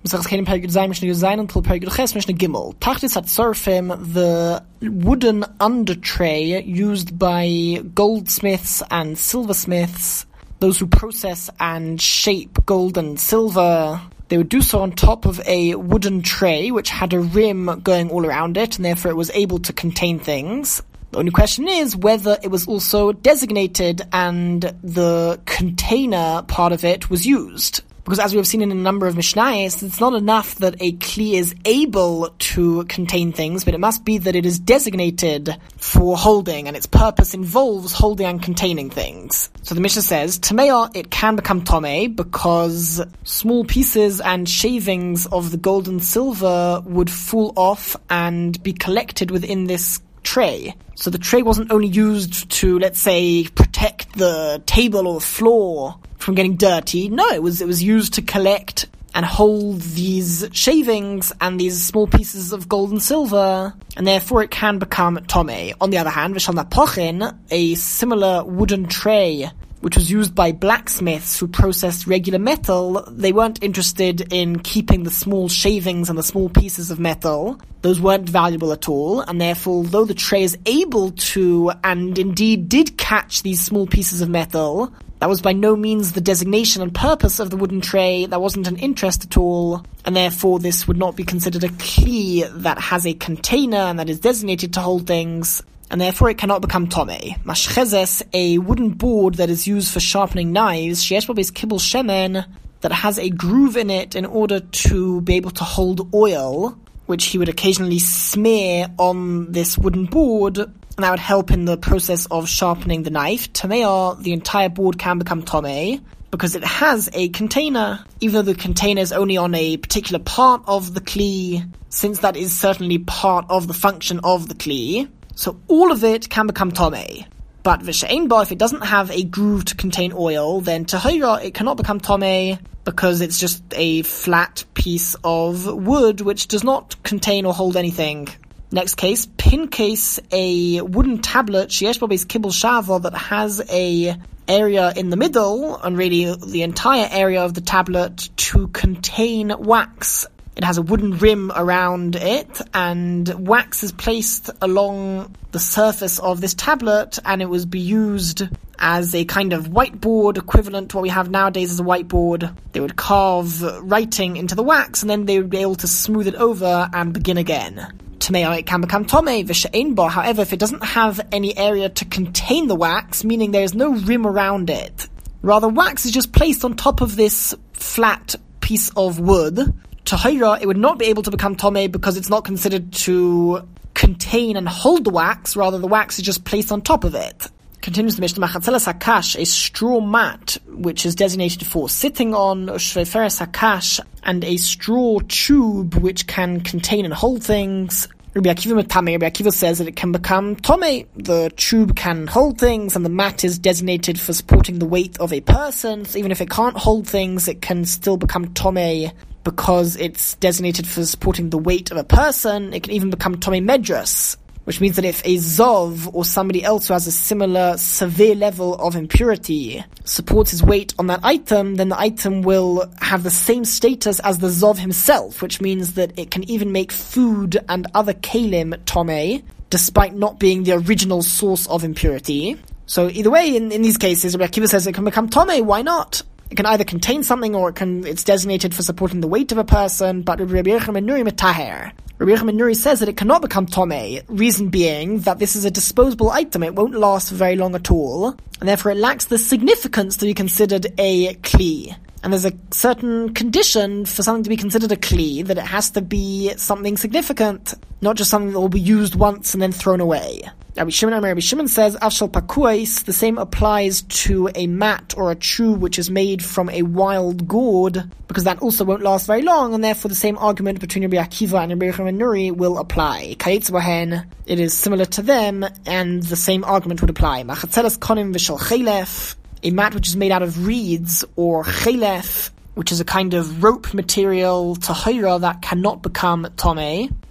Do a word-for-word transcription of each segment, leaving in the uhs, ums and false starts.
Tachlis Hatzorfim, the wooden under tray used by goldsmiths and silversmiths, those who process and shape gold and silver. They would do so on top of a wooden tray which had a rim going all around it, and therefore it was able to contain things. The only question is whether it was also designated and the container part of it was used. Because as we have seen in a number of Mishnayos, it's not enough that a kli is able to contain things, but it must be that it is designated for holding, and its purpose involves holding and containing things. So the Mishnah says, Tamei, it can become Tomei, because small pieces and shavings of the gold and silver would fall off and be collected within this tray. So the tray wasn't only used to, let's say, protect the table or the floor from getting dirty. No, it was it was used to collect and hold these shavings and these small pieces of gold and silver, and therefore it can become tomei. On the other hand, v'shal napochin, a similar wooden tray which was used by blacksmiths who processed regular metal, they weren't interested in keeping the small shavings and the small pieces of metal. Those weren't valuable at all, and therefore, though the tray is able to, and indeed did catch these small pieces of metal, that was by no means the designation and purpose of the wooden tray. That wasn't an interest at all, and therefore this would not be considered a kli that has a container and that is designated to hold things, and therefore it cannot become tomei. Mashchezes, a wooden board that is used for sharpening knives, sheyesh bo beis kibul shemen, that has a groove in it in order to be able to hold oil, which he would occasionally smear on this wooden board, and that would help in the process of sharpening the knife. Tamei, the entire board can become tomei, because it has a container, even though the container is only on a particular part of the kli, since that is certainly part of the function of the kli. So all of it can become tomei. But v'she'ein bo, if it doesn't have a groove to contain oil, then tahira, it cannot become tomei, because it's just a flat piece of wood which does not contain or hold anything. Next case, pin case, a wooden tablet, sheyesh bo beis kibul shava, that has a area in the middle, and really the entire area of the tablet, to contain wax. It has a wooden rim around it, and wax is placed along the surface of this tablet, and it was be used as a kind of whiteboard equivalent to what we have nowadays as a whiteboard. They would carve writing into the wax, and then they would be able to smooth it over and begin again. Tamei, it can become tomei, v'she'ein bo. However, if it doesn't have any area to contain the wax, meaning there is no rim around it, rather wax is just placed on top of this flat piece of wood, tahira, it would not be able to become tomei because it's not considered to contain and hold the wax, rather the wax is just placed on top of it. Continues the Mishnah, machatzelas hakash, a straw mat, which is designated for sitting on, shveferes hakash, and a straw tube which can contain and hold things. Rabbi Akiva Matame, Rabbi Akiva says that it can become tomei. The tube can hold things, and the mat is designated for supporting the weight of a person. So even if it can't hold things, it can still become tomei, because it's designated for supporting the weight of a person. It can even become tomei medras, which means that if a zov or somebody else who has a similar severe level of impurity supports his weight on that item, then the item will have the same status as the zov himself, which means that it can even make food and other kalim tomei, despite not being the original source of impurity. So either way, in, in these cases, Rabbi Akiva says it can become tomei. Why not? It can either contain something, or it can, it's designated for supporting the weight of a person, but Rabbi Yochanan ben Nuri metaher. Rabbi Yochanan ben Nuri says that it cannot become tomei, reason being that this is a disposable item, it won't last for very long at all, and therefore it lacks the significance to be considered a kli. And there's a certain condition for something to be considered a kli, that it has to be something significant, not just something that will be used once and then thrown away. Rabbi Shimon, Rabbi Shimon says, Afshal pakuais, the same applies to a mat or a chew which is made from a wild gourd, because that also won't last very long, and therefore the same argument between Rabbi Akiva and Rabbi Yochanan ben Nuri will apply. Kayetz bohen, it is similar to them, and the same argument would apply. Machatzelas konim v'shel chelef, a mat which is made out of reeds, or chelef, which is a kind of rope material, tahira, that cannot become tomei.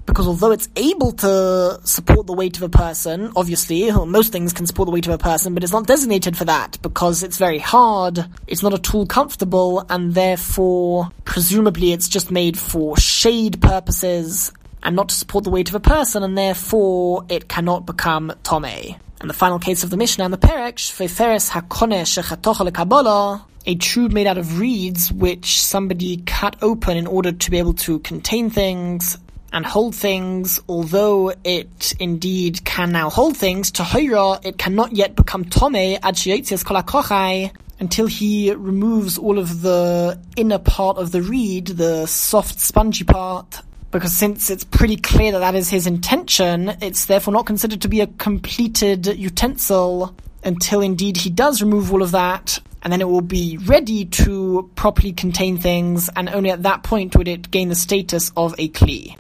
because although it's able to support the weight of a person, obviously, well, most things can support the weight of a person, but it's not designated for that because it's very hard, it's not at all comfortable, and therefore, presumably it's just made for shade purposes and not to support the weight of a person, and therefore it cannot become Tomei. And the final case of the Mishnah and the Perek, Shveiferes hakoneh shechatocha lekabbalah, a tube made out of reeds which somebody cut open in order to be able to contain things and hold things, although it indeed can now hold things, Tahira, it cannot yet become Tomei ad sheyotzias kol hakochai, until he removes all of the inner part of the reed, the soft, spongy part, because since it's pretty clear that that is his intention, it's therefore not considered to be a completed utensil until indeed he does remove all of that, and then it will be ready to properly contain things, and only at that point would it gain the status of a kli.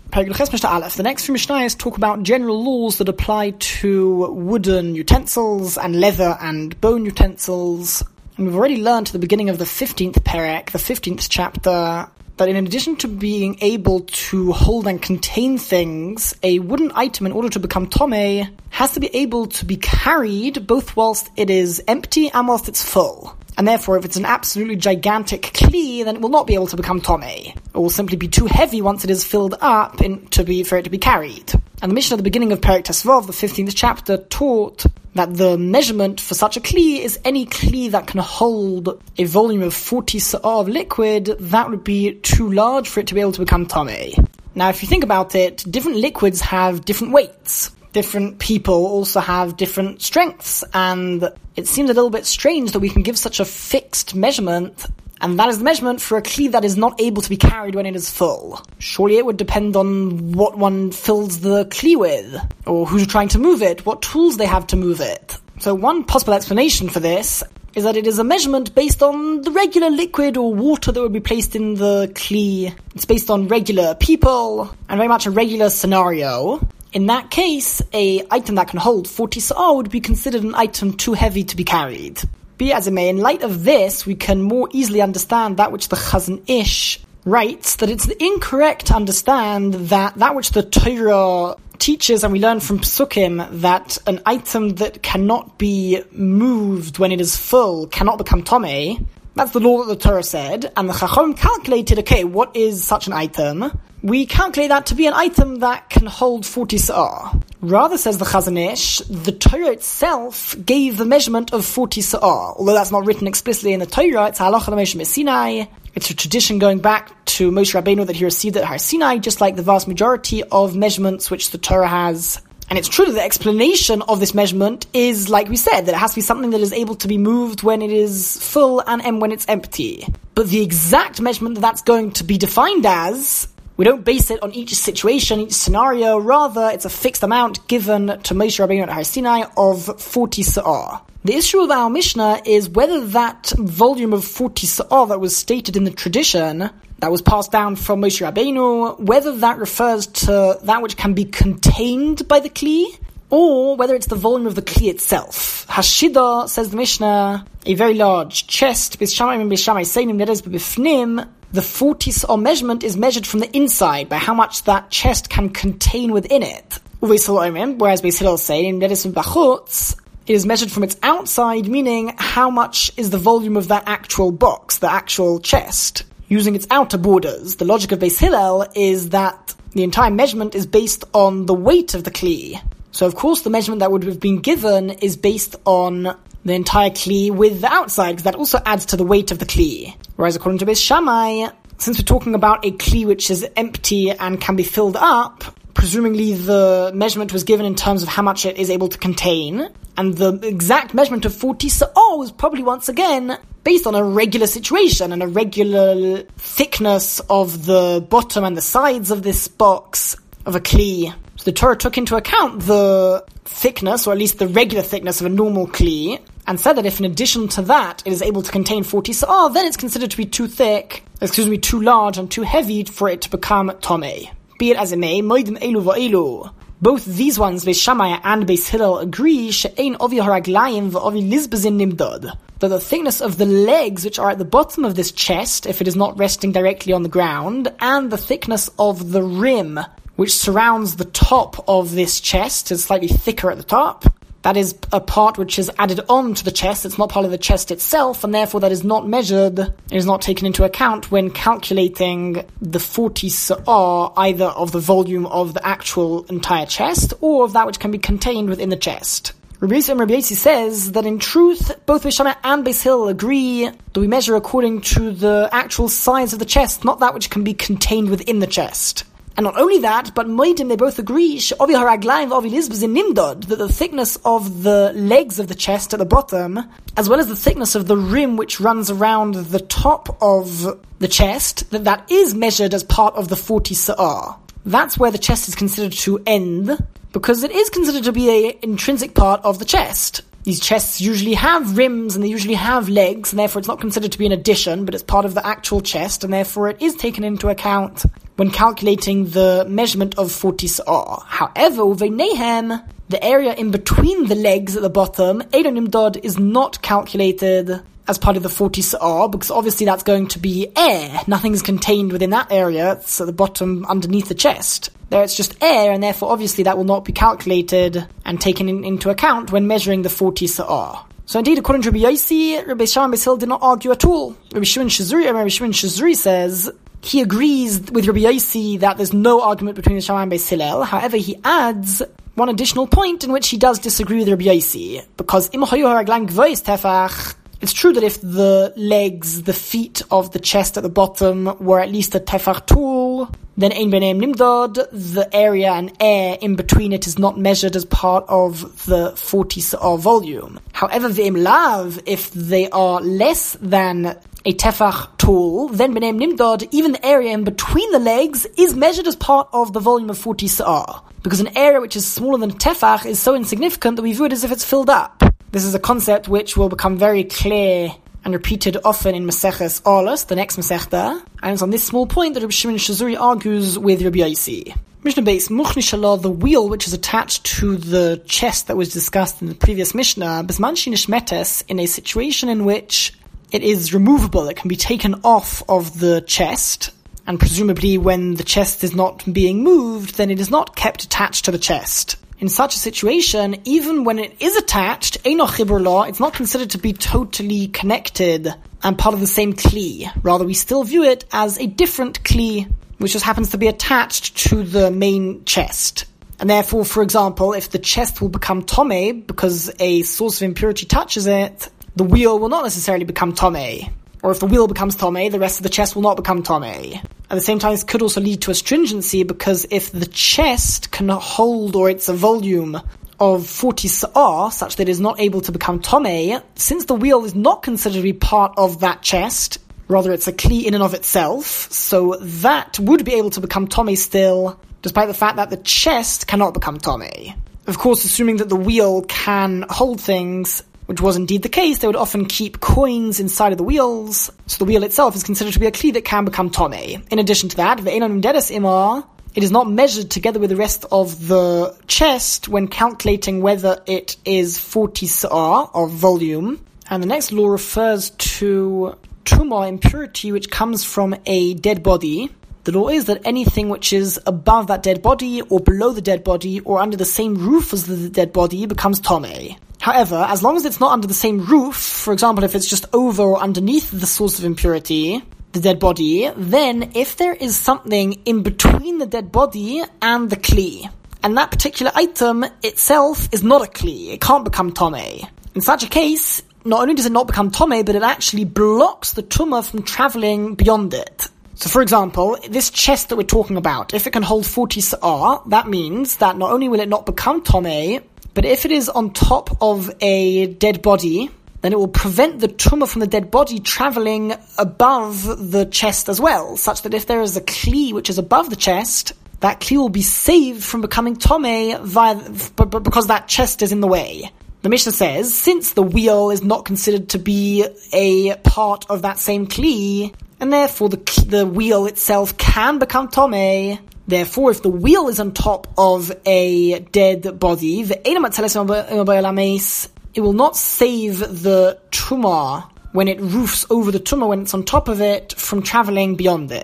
The next few Mishnayos talk about general laws that apply to wooden utensils and leather and bone utensils. And we've already learned at the beginning of the fifteenth Perek, the fifteenth chapter, that in addition to being able to hold and contain things, a wooden item, in order to become Tomei, has to be able to be carried both whilst it is empty and whilst it's full. And therefore, if it's an absolutely gigantic kli, then it will not be able to become Tomei. It will simply be too heavy once it is filled up in, to be, for it to be carried. And the Mishnah at the beginning of Perek Tesvav, the fifteenth chapter, taught that the measurement for such a kli is any kli that can hold a volume of forty sa'ah of liquid. That would be too large for it to be able to become Tomei. Now, if you think about it, different liquids have different weights. Different people also have different strengths, and it seems a little bit strange that we can give such a fixed measurement, and that is the measurement for a kli that is not able to be carried when it is full. Surely it would depend on what one fills the kli with, or who's trying to move it, what tools they have to move it. So one possible explanation for this is that it is a measurement based on the regular liquid or water that would be placed in the kli. It's based on regular people, and very much a regular scenario. In that case, a item that can hold forty sa'ah would be considered an item too heavy to be carried. Be as it may, in light of this, we can more easily understand that which the Chazon Ish writes, that it's incorrect to understand that that which the Torah teaches, and we learn from Psukim, that an item that cannot be moved when it is full cannot become Tomei. That's the law that the Torah said, and the Chacham calculated, okay, what is such an item? We calculate that to be an item that can hold forty sa'ah. Rather, says the Chazon Ish, the Torah itself gave the measurement of forty sa'ah. Although that's not written explicitly in the Torah, it's halacha Moshe Sinai. It's a tradition going back to Moshe Rabbeinu that he received at Har Sinai, just like the vast majority of measurements which the Torah has. And it's true that the explanation of this measurement is, like we said, that it has to be something that is able to be moved when it is full and when it's empty. But the exact measurement that that's going to be defined as, we don't base it on each situation, each scenario. Rather, it's a fixed amount given to Moshe Rabbeinu at Har Sinai of forty sa'ah. The issue of our Mishnah is whether that volume of forty sa'ah that was stated in the tradition, that was passed down from Moshe Rabbeinu, whether that refers to that which can be contained by the kli, or whether it's the volume of the kli itself. Hashida, says the Mishnah, a very large chest, Beis Shammai and Beis Shammai Seinim, that is b'bifnim, the forty sa'ah measurement is measured from the inside, by how much that chest can contain within it. Whereas Beis Hillel Seinim, that is b'chutz, it is measured from its outside, meaning how much is the volume of that actual box, the actual chest, using its outer borders. The logic of Beis Hillel is that the entire measurement is based on the weight of the kli. So of course the measurement that would have been given is based on the entire kli with the outside, because that also adds to the weight of the kli. Whereas according to Beis Shammai, since we're talking about a kli which is empty and can be filled up, presumably the measurement was given in terms of how much it is able to contain, and the exact measurement of forty sa'ah was probably once again based on a regular situation and a regular thickness of the bottom and the sides of this box of a kli. So the Torah took into account the thickness, or at least the regular thickness of a normal kli, and said that if in addition to that it is able to contain forty sa'ah, then it's considered to be too thick, excuse me, too large and too heavy for it to become Tomei. Be it as it may, moedim elu va'elu. Both these ones, Beis Shammai and Beis Hillel, agree she'ein ovi haraglayim va'ovi lizbezin nimdod, that the thickness of the legs which are at the bottom of this chest, if it is not resting directly on the ground, and the thickness of the rim which surrounds the top of this chest, is slightly thicker at the top. That is a part which is added on to the chest. It's not part of the chest itself, and therefore that is not measured, it is not taken into account when calculating the forty sa'ah, either of the volume of the actual entire chest, or of that which can be contained within the chest. Rabbi Yossi and Rabbi Yossi says that in truth, both Beis Shammai and Beis Hillel agree that we measure according to the actual size of the chest, not that which can be contained within the chest. And not only that, but Moedim, they both agree, she'ovi haraglayim v'ovi lizbez in nimdod, that the thickness of the legs of the chest at the bottom, as well as the thickness of the rim which runs around the top of the chest, that that is measured as part of the forty sa'ah. That's where the chest is considered to end, because it is considered to be an intrinsic part of the chest. These chests usually have rims and they usually have legs, and therefore it's not considered to be an addition, but it's part of the actual chest, and therefore it is taken into account when calculating the measurement of forty sa'ah. However, uveinehem, the area in between the legs at the bottom, eino nimdod, is not calculated as part of the forty sa'ah, because obviously that's going to be air. Nothing is contained within that area. It's at the bottom underneath the chest. There it's just air, and therefore obviously that will not be calculated and taken in, into account when measuring the forty sa'ah. So indeed, according to Rabbi Yossi, Rabbi Shammai and Beis Hillel did not argue at all. Rabbi Shimon Shazuri, and Rabbi Shimon Shazuri says he agrees with Rabbi Yossi that there's no argument between the Shammai and Beis Hillel. However, he adds one additional point in which he does disagree with Rabbi Yossi, because im hayu haraglayim gvois tefach, it's true that if the legs, the feet of the chest at the bottom were at least a tefach tool, then ein b'neihem nimdod, the area and air in between it is not measured as part of the forty sa'ah volume. However, v'im lav, if they are less than a tefach tool, then b'neihem nimdod, even the area in between the legs is measured as part of the volume of forty sa'ah. Because an area which is smaller than a tefach is so insignificant that we view it as if it's filled up. This is a concept which will become very clear and repeated often in Maseches Orlos, the next Masechta, and it's on this small point that Rabbi Shimon Shazuri argues with Rabbi Yossi. Mishnah Beis, Muchni Shalah, the wheel which is attached to the chest that was discussed in the previous Mishnah, Bisman Shinishmetes, in a situation in which it is removable, it can be taken off of the chest, and presumably when the chest is not being moved, then it is not kept attached to the chest. In such a situation, even when it is attached, Eino Chibur Lo, it's not considered to be totally connected and part of the same kli. Rather, we still view it as a different kli, which just happens to be attached to the main chest. And therefore, for example, if the chest will become tomei because a source of impurity touches it, the wheel will not necessarily become tomei. Or if the wheel becomes tomei, the rest of the chest will not become tomei. At the same time, this could also lead to astringency, because if the chest cannot hold, or it's a volume of forty sa'ah, such that it is not able to become tomei, since the wheel is not considered to be part of that chest, rather it's a kli in and of itself, so that would be able to become tomei still, despite the fact that the chest cannot become tomei. Of course, assuming that the wheel can hold things, which was indeed the case, they would often keep coins inside of the wheels, so the wheel itself is considered to be a kli that can become tomei. In addition to that, ve'eino nimdedes imah, it is not measured together with the rest of the chest when calculating whether it is forty sa'ah of volume. And the next law refers to tumah, impurity, which comes from a dead body. The law is that anything which is above that dead body, or below the dead body, or under the same roof as the dead body, becomes tomei. However, as long as it's not under the same roof, for example, if it's just over or underneath the source of impurity, the dead body, then if there is something in between the dead body and the kli, and that particular item itself is not a kli, it can't become tomei. In such a case, not only does it not become tomei, but it actually blocks the tumah from traveling beyond it. So for example, this chest that we're talking about, if it can hold forty sa'ah, that means that not only will it not become tomei, but if it is on top of a dead body, then it will prevent the tumah from the dead body traveling above the chest as well, such that if there is a kli which is above the chest, that kli will be saved from becoming tomei via, because that chest is in the way. The Mishnah says, since the wheel is not considered to be a part of that same kli, and therefore the the wheel itself can become tomei, therefore, if the wheel is on top of a dead body, it will not save the tumah when it roofs over the tumah, when it's on top of it, from traveling beyond it.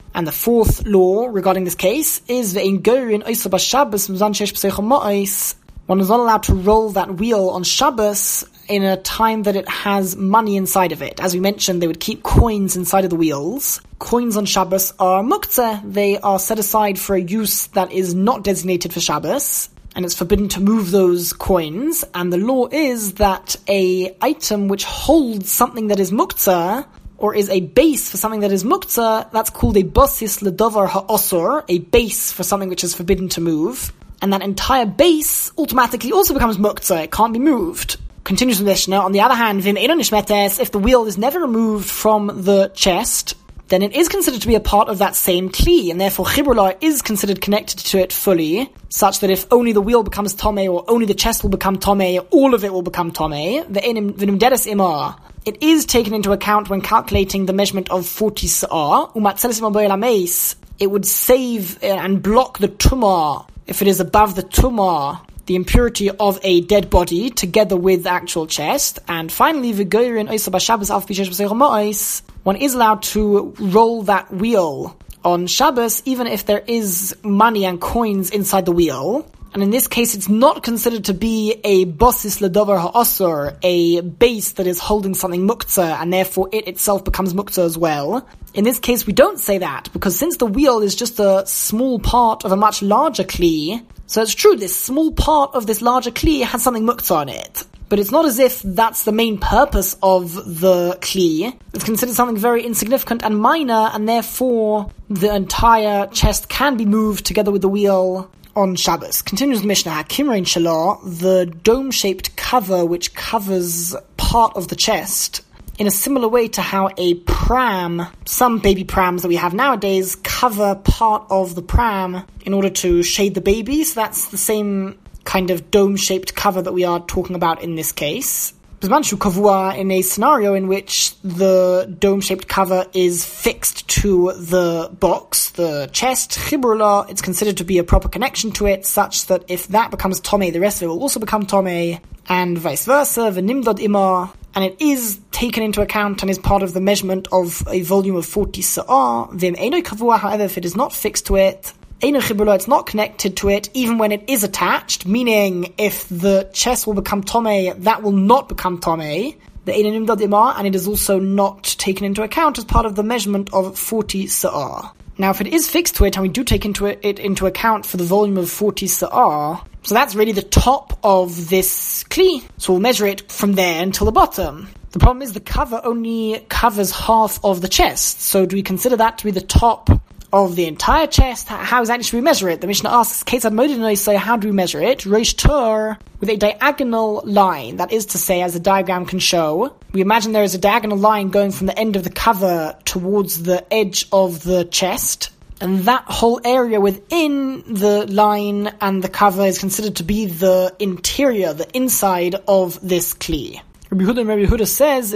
And the fourth law regarding this case is ve'ein gorin oisa b'Shabbos mizan sheyesh b'seicha ma'os. One is not allowed to roll that wheel on Shabbos in a time that it has money inside of it. As we mentioned, they would keep coins inside of the wheels. Coins on Shabbos are muktzeh. They are set aside for a use that is not designated for Shabbos, and it's forbidden to move those coins. And the law is that a item which holds something that is muktzeh, or is a base for something that is muktzeh, that's called a basis ledavar ha'osor, a base for something which is forbidden to move. And that entire base automatically also becomes muktzeh. It can't be moved. Continues the Mishnah. On the other hand, vim eino nishmetes, if the wheel is never removed from the chest, then it is considered to be a part of that same kli, and therefore chibrula is considered connected to it fully, such that if only the wheel becomes tomei, or only the chest will become tomei, all of it will become tomei. V'nimderes imar. It is taken into account when calculating the measurement of forty sa'ah. Umatzelis imar bo'el hameis. It would save and block the tumah if it is above the tumah, the impurity of a dead body, together with the actual chest. And finally, v'goyrin oisa b'Shabbos af b'sheyesh b'seicha ma'os. One is allowed to roll that wheel on Shabbos, even if there is money and coins inside the wheel. And in this case, it's not considered to be a basis ledavar ha'osor, a base that is holding something muktzeh, and therefore it itself becomes muktzeh as well. In this case, we don't say that, because since the wheel is just a small part of a much larger kli, so it's true, this small part of this larger kli has something muktzeh on it. But it's not as if that's the main purpose of the kli. It's considered something very insignificant and minor, and therefore the entire chest can be moved together with the wheel on Shabbos. Continues the Mishnah, Hakimrein Shalah, the dome-shaped cover which covers part of the chest, in a similar way to how a pram, some baby prams that we have nowadays, cover part of the pram in order to shade the baby. So that's the same kind of dome-shaped cover that we are talking about in this case. B'zman kavua, in a scenario in which the dome-shaped cover is fixed to the box, the chest, chibrula, it's considered to be a proper connection to it, such that if that becomes tomei, the rest of it will also become tomei, and vice versa, v'nimdod imar, and it is taken into account and is part of the measurement of a volume of forty sa'ah. Vim eino kavua, however, if it is not fixed to it, eino chibrula, it's not connected to it, even when it is attached, meaning if the chest will become tomei, that will not become tomei. The eino nimdod imar, and it is also not taken into account as part of the measurement of forty sa'ah. Now, if it is fixed to it, and we do take into it, it into account for the volume of forty sa'ah, so that's really the top of this kli. So we'll measure it from there until the bottom. The problem is the cover only covers half of the chest. So do we consider that to be the top of the entire chest? How exactly should we measure it? The Mishnah asks, Ketzad modinoi, say, how do we measure it? Reish tur, with a diagonal line. That is to say, as the diagram can show, we imagine there is a diagonal line going from the end of the cover towards the edge of the chest. And that whole area within the line and the cover is considered to be the interior, the inside of this kli. Rabbi Yehuda and Rabbi Yehuda says,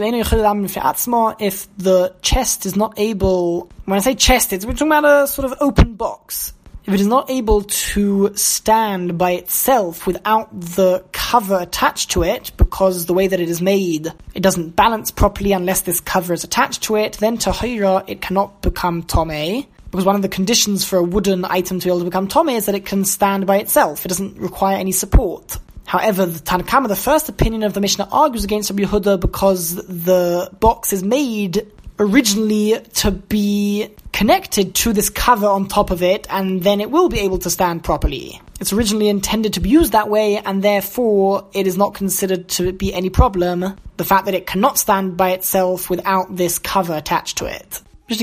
if the chest is not able, when I say chest, it's we're talking about a sort of open box. If it is not able to stand by itself without the cover attached to it, because the way that it is made, it doesn't balance properly unless this cover is attached to it, then tahira, it cannot become tomei. Because one of the conditions for a wooden item to be able to become tomei is that it can stand by itself. It doesn't require any support. However, the Tanna Kamma, the first opinion of the Mishnah, argues against Rabbi Yehuda because the box is made originally to be connected to this cover on top of it, and then it will be able to stand properly. It's originally intended to be used that way, and therefore it is not considered to be any problem, the fact that it cannot stand by itself without this cover attached to it. A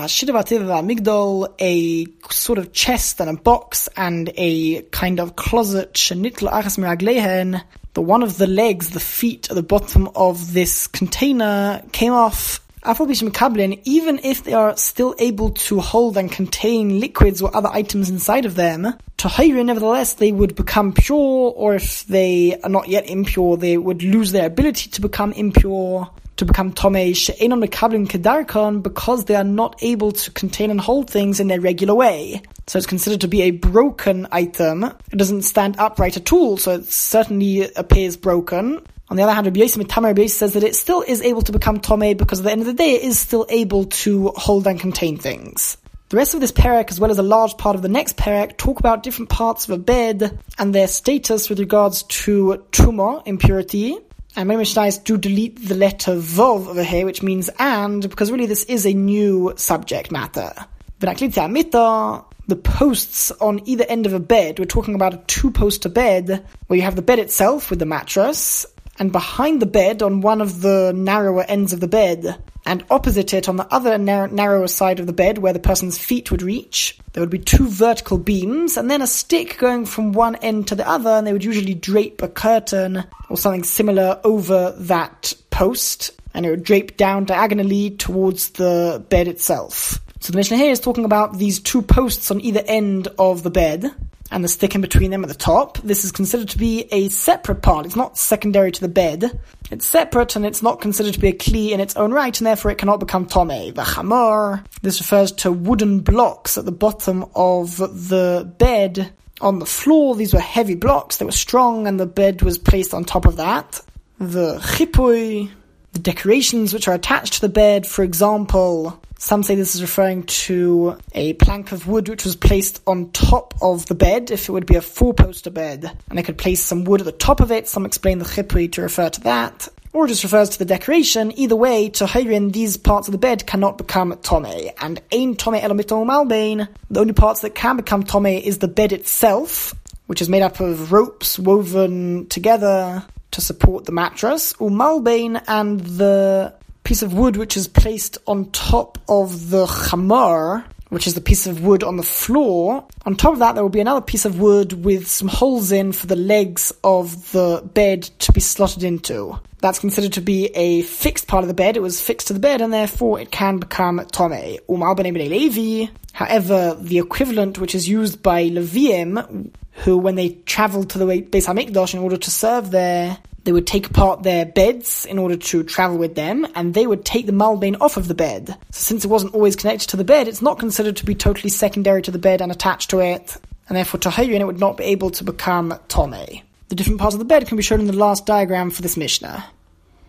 sort of chest and a box and a kind of closet, the one of the legs, the feet at the bottom of this container came off. Even if they are still able to hold and contain liquids or other items inside of them, nevertheless they would become pure, or if they are not yet impure, they would lose their ability to become impure, to become tomei, she'enon mekablim kedarkon, because they are not able to contain and hold things in their regular way. So it's considered to be a broken item. It doesn't stand upright at all, so it certainly appears broken. On the other hand, Rabbi Yossi Mitamar Rabbi Yossi says that it still is able to become tomei, because at the end of the day it is still able to hold and contain things. The rest of this perek, as well as a large part of the next perek, talk about different parts of a bed and their status with regards to truma, impurity. And many Mishnayos do delete the letter vov over here, which means and, because really this is a new subject matter. The posts on either end of a bed, we're talking about a two-poster bed, where you have the bed itself with the mattress, and behind the bed on one of the narrower ends of the bed, and opposite it on the other nar- narrower side of the bed where the person's feet would reach, there would be two vertical beams, and then a stick going from one end to the other, and they would usually drape a curtain or something similar over that post, and it would drape down diagonally towards the bed itself. So the Mishnah here is talking about these two posts on either end of the bed, and the stick in between them at the top. This is considered to be a separate part. It's not secondary to the bed. It's separate, and it's not considered to be a kli in its own right, and therefore it cannot become tomei. The chamor, this refers to wooden blocks at the bottom of the bed on the floor. These were heavy blocks. They were strong, and the bed was placed on top of that. The chipui, the decorations which are attached to the bed, for example, some say this is referring to a plank of wood which was placed on top of the bed, if it would be a four-poster bed, and they could place some wood at the top of it. Some explain the chipui to refer to that, or it just refers to the decoration. Either way, to Hayrin, these parts of the bed cannot become tomei, and ein tomei elo mitom umalbein. The only parts that can become tomei is the bed itself, which is made up of ropes woven together to support the mattress, umalbein, and the piece of wood which is placed on top of the chamor, which is the piece of wood on the floor. On top of that, there will be another piece of wood with some holes in for the legs of the bed to be slotted into. That's considered to be a fixed part of the bed. It was fixed to the bed, and therefore it can become tomei. Umal b'nei b'nei Levi. However, the equivalent which is used by Leviim, who when they traveled to the Beis HaMikdash in order to serve there, they would take apart their beds in order to travel with them, and they would take the malbein off of the bed. So since it wasn't always connected to the bed, it's not considered to be totally secondary to the bed and attached to it, and therefore Tahayrin it would not be able to become tomei. The different parts of the bed can be shown in the last diagram for this Mishnah.